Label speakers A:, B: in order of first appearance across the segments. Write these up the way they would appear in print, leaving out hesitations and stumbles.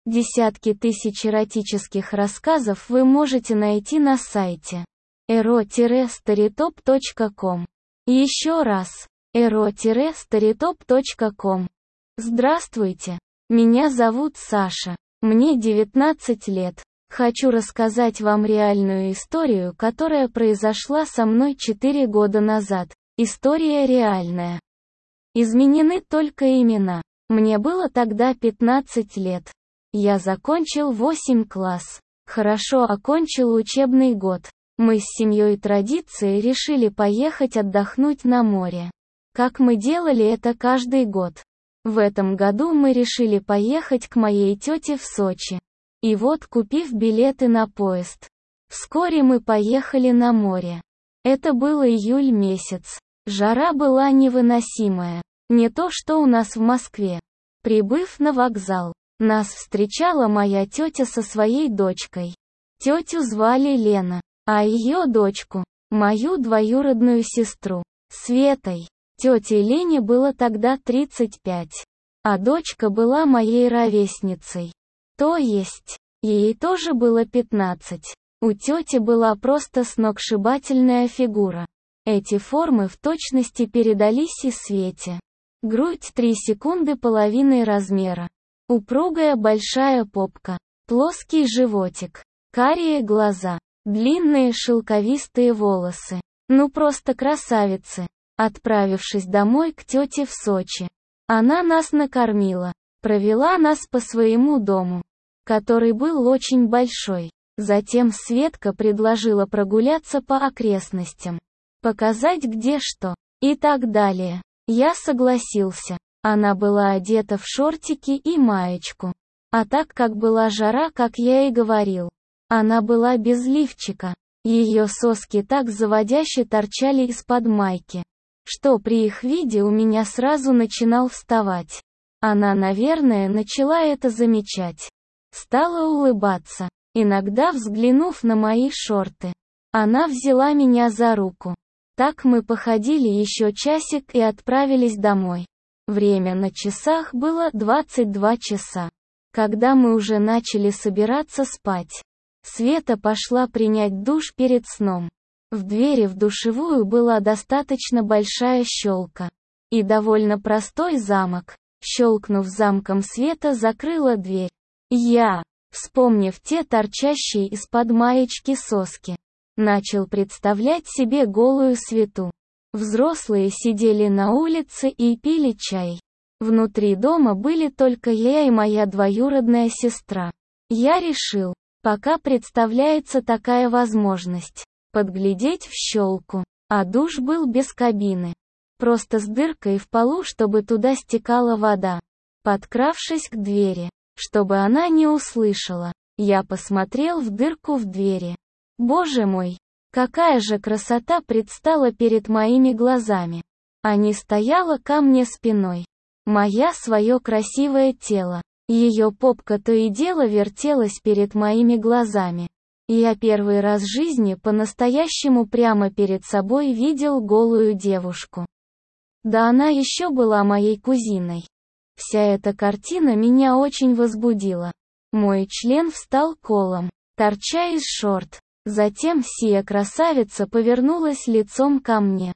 A: Десятки тысяч эротических рассказов вы можете найти на сайте ero-storytop.com. Еще раз, ero-storytop.com. Здравствуйте, меня зовут Саша, мне 19 лет. Хочу рассказать вам реальную историю, которая произошла со мной 4 года назад. История реальная. Изменены только имена. Мне было тогда 15 лет. Я закончил 8 класс. Хорошо окончил учебный год. Мы с семьей традицией решили поехать отдохнуть на море. Как мы делали это каждый год. В этом году мы решили поехать к моей тете в Сочи. И вот, купив билеты на поезд, вскоре мы поехали на море. Это был июль месяц. Жара была невыносимая. Не то что у нас в Москве. Прибыв на вокзал, нас встречала моя тетя со своей дочкой. Тетю звали Лена, а ее дочку, мою двоюродную сестру, Светой. Тете Лене было тогда 35, а дочка была моей ровесницей. То есть, ей тоже было 15. У тети была просто сногсшибательная фигура. Эти формы в точности передались и Свете. Грудь 3 секунды половиной размера. Упругая большая попка. Плоский животик. Карие глаза. Длинные шелковистые волосы. Ну просто красавицы. Отправившись домой к тете в Сочи, она нас накормила. Провела нас по своему дому, который был очень большой. Затем Светка предложила прогуляться по окрестностям. Показать где что. И так далее. Я согласился. Она была одета в шортики и маечку. А так как была жара, как я и говорил, она была без лифчика. Ее соски так заводяще торчали из-под майки, что при их виде у меня сразу начинал вставать. Она, наверное, начала это замечать. Стала улыбаться. Иногда взглянув на мои шорты, она взяла меня за руку. Так мы походили еще часик и отправились домой. Время на часах было 22 часа. Когда мы уже начали собираться спать, Света пошла принять душ перед сном. В двери в душевую была достаточно большая щелка. И довольно простой замок. Щелкнув замком, Света закрыла дверь. Я, вспомнив те торчащие из-под маечки соски, начал представлять себе голую Свету. Взрослые сидели на улице и пили чай. Внутри дома были только я и моя двоюродная сестра. Я решил, пока представляется такая возможность, подглядеть в щелку. А душ был без кабины. Просто с дыркой в полу, чтобы туда стекала вода. Подкравшись к двери, чтобы она не услышала, я посмотрел в дырку в двери. Боже мой, какая же красота предстала перед моими глазами. А не стояла ко мне спиной. Моя свое красивое тело. Ее попка то и дело вертелась перед моими глазами. Я первый раз в жизни по-настоящему прямо перед собой видел голую девушку. Да она еще была моей кузиной. Вся эта картина меня очень возбудила. Мой член встал колом, торча из шорт. Затем сия красавица повернулась лицом ко мне.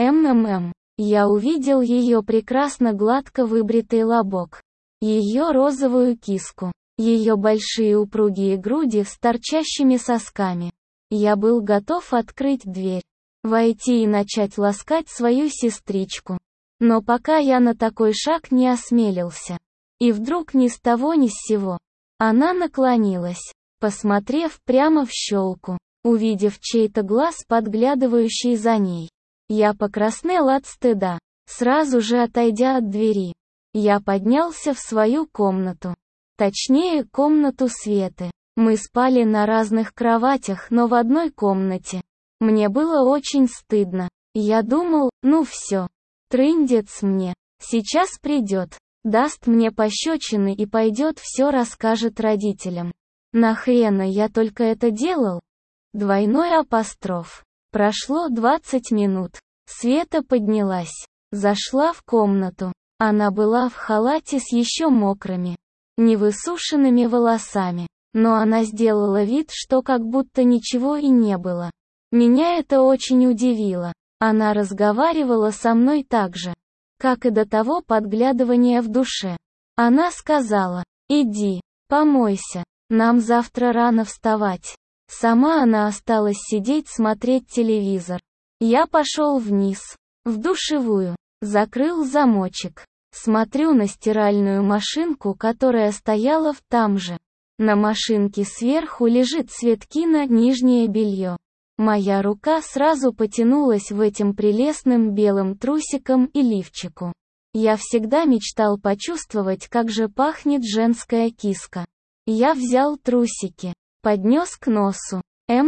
A: Я увидел ее прекрасно гладко выбритый лобок, ее розовую киску, ее большие упругие груди с торчащими сосками. Я был готов открыть дверь, войти и начать ласкать свою сестричку. Но пока я на такой шаг не осмелился. И вдруг ни с того ни с сего. Она наклонилась, посмотрев прямо в щелку, увидев чей-то глаз, подглядывающий за ней. Я покраснел от стыда, сразу же отойдя от двери. Я поднялся в свою комнату. Точнее, комнату Светы. Мы спали на разных кроватях, но в одной комнате. Мне было очень стыдно. Я думал, ну все. Трындец мне. Сейчас придет. Даст мне пощечины и пойдет все расскажет родителям. Нахрена я только это делал? Двойной апостроф. Прошло 20 минут. Света поднялась. Зашла в комнату. Она была в халате с еще мокрыми невысушенными волосами. Но она сделала вид, что как будто ничего и не было. Меня это очень удивило. Она разговаривала со мной так же, как и до того подглядывания в душе. Она сказала: «Иди, помойся, нам завтра рано вставать». Сама она осталась сидеть смотреть телевизор. Я пошел вниз, в душевую, закрыл замочек. Смотрю на стиральную машинку, которая стояла там же. На машинке сверху лежит Светкино нижнее белье. Моя рука сразу потянулась в этим прелестным белым трусикам и лифчику. Я всегда мечтал почувствовать, как же пахнет женская киска. Я взял трусики, поднес к носу.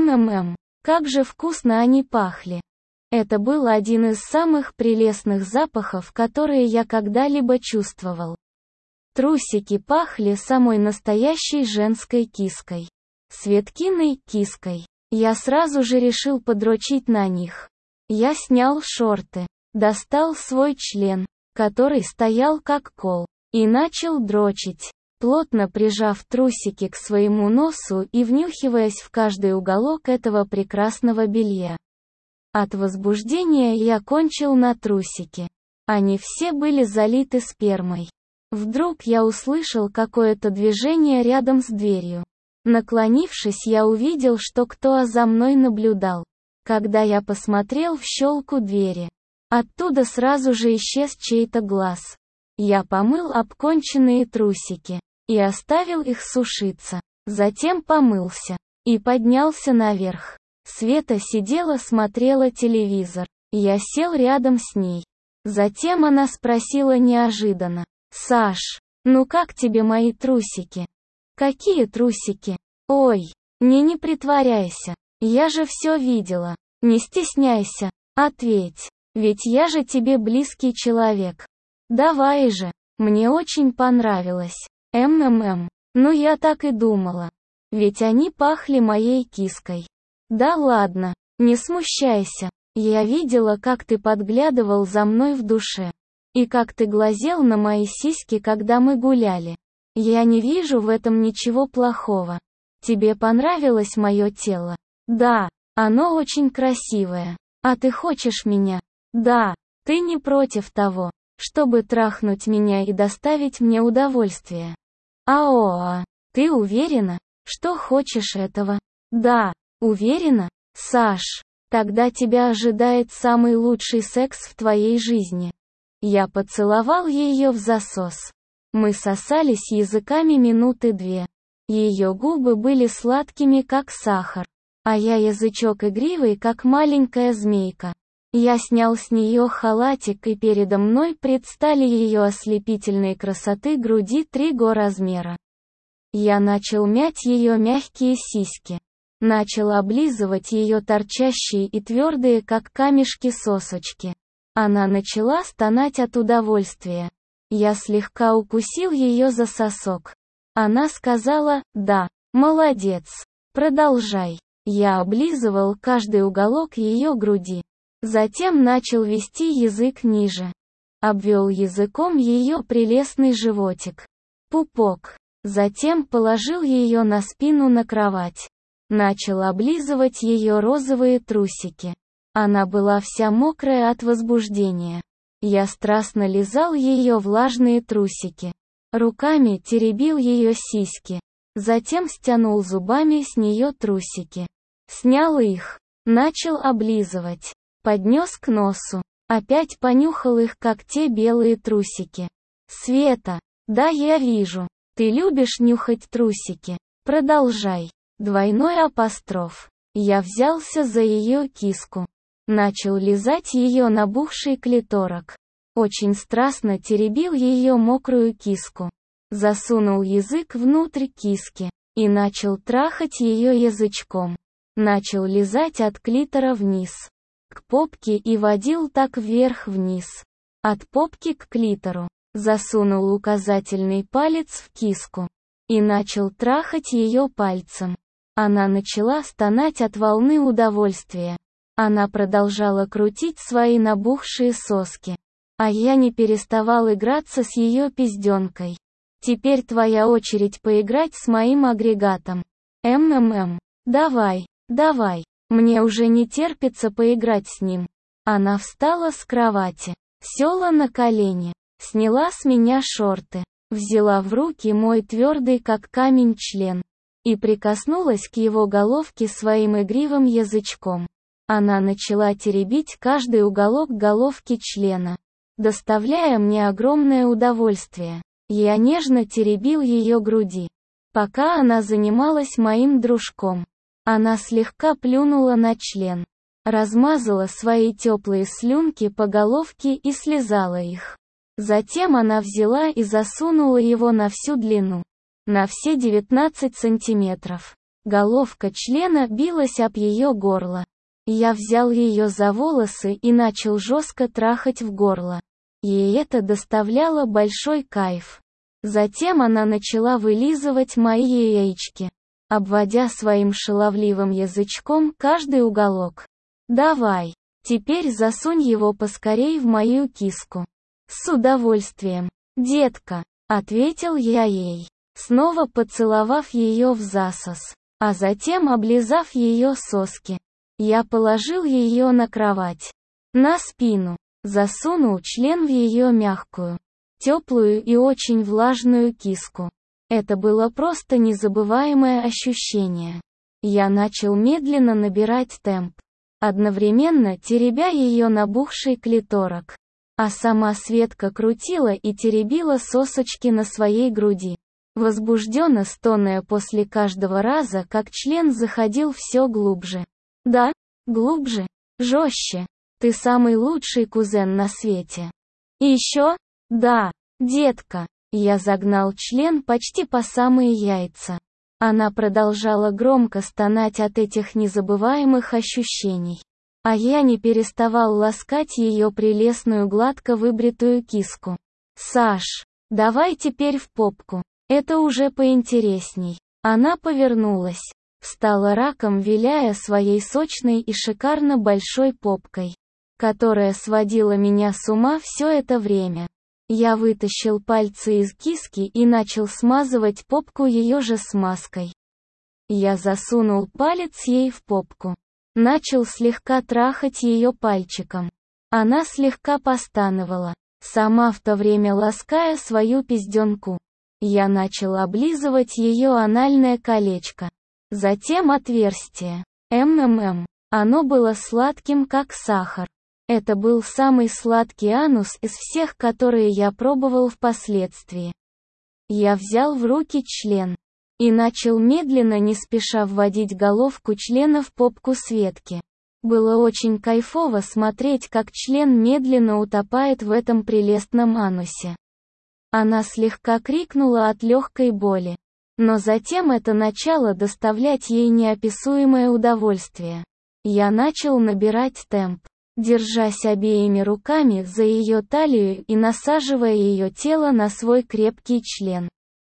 A: Как же вкусно они пахли. Это был один из самых прелестных запахов, которые я когда-либо чувствовал. Трусики пахли самой настоящей женской киской. Светкиной киской. Я сразу же решил подрочить на них. Я снял шорты, достал свой член, который стоял как кол, и начал дрочить, плотно прижав трусики к своему носу и внюхиваясь в каждый уголок этого прекрасного белья. От возбуждения я кончил на трусики. Они все были залиты спермой. Вдруг я услышал какое-то движение рядом с дверью. Наклонившись, я увидел, что кто-то за мной наблюдал. Когда я посмотрел в щелку двери, оттуда сразу же исчез чей-то глаз. Я помыл обконченные трусики и оставил их сушиться. Затем помылся и поднялся наверх. Света сидела, смотрела телевизор. Я сел рядом с ней. Затем она спросила неожиданно: «Саш, ну как тебе мои трусики?» «Какие трусики? Ой, не притворяйся. Я же все видела. Не стесняйся. Ответь. Ведь я же тебе близкий человек. Давай же. Мне очень понравилось. Ну я так и думала. Ведь они пахли моей киской». «Да ладно, не смущайся. Я видела, как ты подглядывал за мной в душе. И как ты глазел на мои сиськи, когда мы гуляли. Я не вижу в этом ничего плохого. Тебе понравилось мое тело?» «Да, оно очень красивое. А ты хочешь меня?» «Да, ты не против того, чтобы трахнуть меня и доставить мне удовольствие?» Ты уверена, что хочешь этого?» «Да, уверена, Саш. Тогда тебя ожидает самый лучший секс в твоей жизни». Я поцеловал ее в засос. Мы сосались языками минуты 2. Ее губы были сладкими, как сахар, а я язычок игривый, как маленькая змейка. Я снял с нее халатик, и передо мной предстали ее ослепительной красоты груди 3 размера. Я начал мять ее мягкие сиськи. Начал облизывать ее торчащие и твердые, как камешки, сосочки. Она начала стонать от удовольствия. Я слегка укусил ее за сосок. Она сказала: «Да, молодец. Продолжай». Я облизывал каждый уголок ее груди. Затем начал вести язык ниже. Обвел языком ее прелестный животик. Пупок. Затем положил ее на спину на кровать. Начал облизывать ее розовые трусики. Она была вся мокрая от возбуждения. Я страстно лизал ее влажные трусики. Руками теребил ее сиськи. Затем стянул зубами с нее трусики. Снял их. Начал облизывать. Поднес к носу. Опять понюхал их, как те белые трусики. «Света, да, я вижу. Ты любишь нюхать трусики. Продолжай». Двойной апостроф. Я взялся за ее киску. Начал лизать ее набухший клиторок. Очень страстно теребил ее мокрую киску. Засунул язык внутрь киски. И начал трахать ее язычком. Начал лизать от клитора вниз к попке и водил так вверх-вниз. От попки к клитору. Засунул указательный палец в киску. И начал трахать ее пальцем. Она начала стонать от волны удовольствия. Она продолжала крутить свои набухшие соски. А я не переставал играться с ее пизденкой. Теперь твоя очередь поиграть с моим агрегатом. Давай, давай. Мне уже не терпится поиграть с ним. Она встала с кровати, села на колени, сняла с меня шорты, взяла в руки мой твердый как камень член и прикоснулась к его головке своим игривым язычком. Она начала теребить каждый уголок головки члена, доставляя мне огромное удовольствие. Я нежно теребил ее груди, пока она занималась моим дружком. Она слегка плюнула на член, размазала свои теплые слюнки по головке и слизала их. Затем она взяла и засунула его на всю длину, на все 19 сантиметров. Головка члена билась об ее горло. Я взял ее за волосы и начал жестко трахать в горло. Ей это доставляло большой кайф. Затем она начала вылизывать мои яички, обводя своим шаловливым язычком каждый уголок. «Давай, теперь засунь его поскорей в мою киску». «С удовольствием, детка», — ответил я ей, снова поцеловав ее в засос, а затем облизав ее соски. Я положил ее на кровать, на спину, засунул член в ее мягкую, теплую и очень влажную киску. Это было просто незабываемое ощущение. Я начал медленно набирать темп, одновременно теребя ее набухший клиторок, а сама Светка крутила и теребила сосочки на своей груди, возбужденно стоная после каждого раза, как член заходил все глубже. «Да, глубже, жестче. Ты самый лучший кузен на свете. И еще? Да, детка». Я загнал член почти по самые яйца. Она продолжала громко стонать от этих незабываемых ощущений. А я не переставал ласкать ее прелестную гладко выбритую киску. «Саш, давай теперь в попку. Это уже поинтересней». Она повернулась, встала раком, виляя своей сочной и шикарно большой попкой, которая сводила меня с ума все это время. Я вытащил пальцы из киски и начал смазывать попку ее же смазкой. Я засунул палец ей в попку. Начал слегка трахать ее пальчиком. Она слегка постановала, сама в то время лаская свою пизденку. Я начал облизывать ее анальное колечко. Затем отверстие. Оно было сладким как сахар. Это был самый сладкий анус из всех, которые я пробовал впоследствии. Я взял в руки член и начал медленно, не спеша вводить головку члена в попку Светки. Было очень кайфово смотреть, как член медленно утопает в этом прелестном анусе. Она слегка крикнула от легкой боли, но затем это начало доставлять ей неописуемое удовольствие. Я начал набирать темп, держась обеими руками за ее талию и насаживая ее тело на свой крепкий член.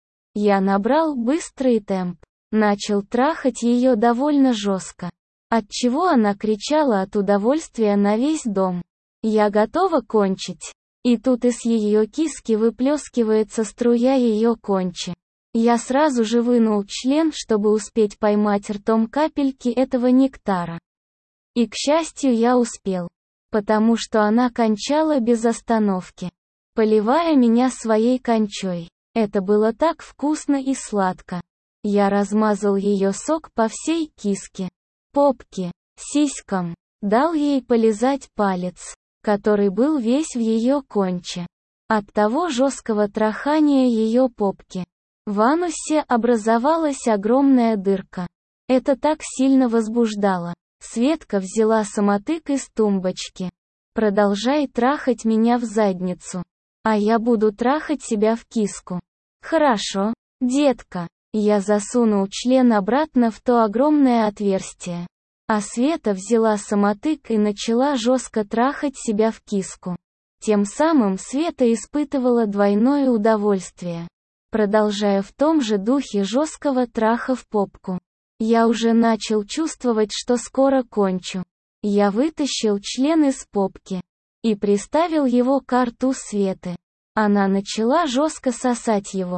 A: Я набрал быстрый темп, начал трахать ее довольно жестко, отчего она кричала от удовольствия на весь дом. «Я готова кончить». И тут из ее киски выплескивается струя ее кончи. Я сразу же вынул член, чтобы успеть поймать ртом капельки этого нектара. И, к счастью, я успел, потому что она кончала без остановки, поливая меня своей кончой. Это было так вкусно и сладко. Я размазал ее сок по всей киске, попке, сиськам, дал ей полизать палец, который был весь в ее конче. От того жесткого трахания ее попки в анусе образовалась огромная дырка. Это так сильно возбуждало. Светка взяла самотык из тумбочки. «Продолжай трахать меня в задницу, а я буду трахать себя в киску». «Хорошо, детка». Я засунул член обратно в то огромное отверстие. А Света взяла самотык и начала жестко трахать себя в киску. Тем самым Света испытывала двойное удовольствие, продолжая в том же духе жесткого траха в попку. Я уже начал чувствовать, что скоро кончу. Я вытащил член из попки и приставил его к рту Светы. Она начала жестко сосать его.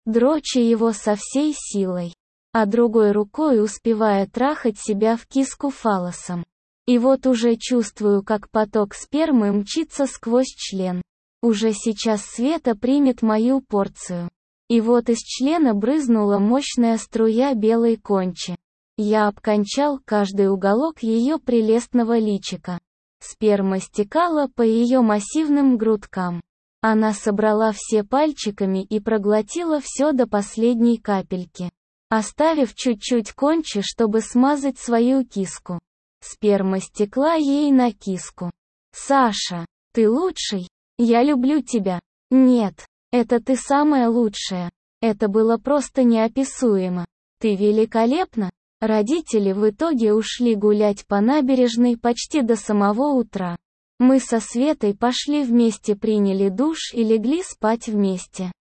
A: дроча его со всей силой, а другой рукой успевая трахать себя в киску фаллосом. И вот уже чувствую, как поток спермы мчится сквозь член. Уже сейчас Света примет мою порцию. И вот из члена брызнула мощная струя белой кончи. Я обкончал каждый уголок ее прелестного личика. Сперма стекала по ее массивным грудкам. Она собрала все пальчиками и проглотила все до последней капельки, оставив чуть-чуть кончи, чтобы смазать свою киску. Сперма стекла ей на киску. «Саша, ты лучший? Я люблю тебя». «Нет, это ты самая лучшая. Это было просто неописуемо. Ты великолепна». Родители в итоге ушли гулять по набережной почти до самого утра. Мы со Светой пошли вместе, приняли душ и легли спать вместе.